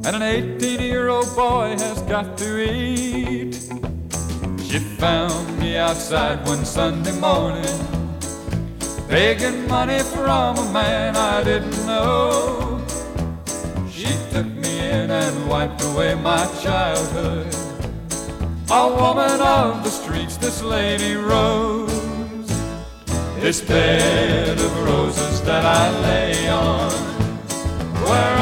and an 18-year-old boy has got to eat. She found me outside one Sunday morning, begging money from a man I didn't know. She took me in and wiped away my childhood. A woman of the streets, this lady Rose. This bed of roses that I lay on, where